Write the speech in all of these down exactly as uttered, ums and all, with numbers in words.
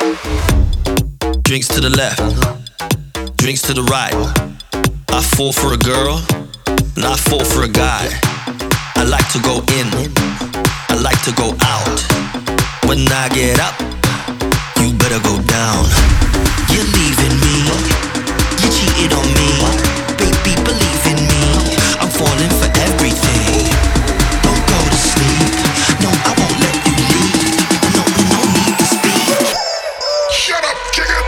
Drinks to the left, drinks to the right. I fall for a girl, and I fall for a guy. I like to go in, I like to go out. When I get up, you better go down. You're leaving me, you cheated on me. Baby, believe in me, I'm falling for everything. Don't go to sleep, no, I won't let you leave. No, no need to speak. Shut up, kick it.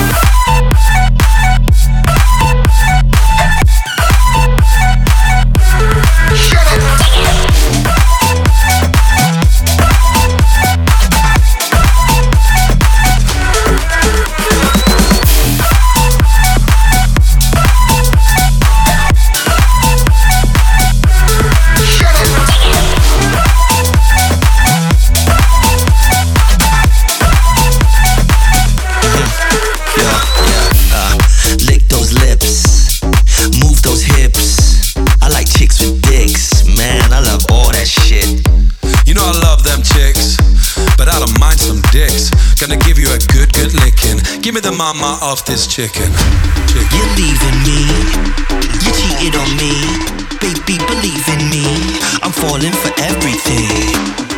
Shut up. Gonna give you a good, good licking. Give me the mama of this chicken. chicken. You're leaving me, you cheated on me. Baby, believe in me, I'm falling for everything.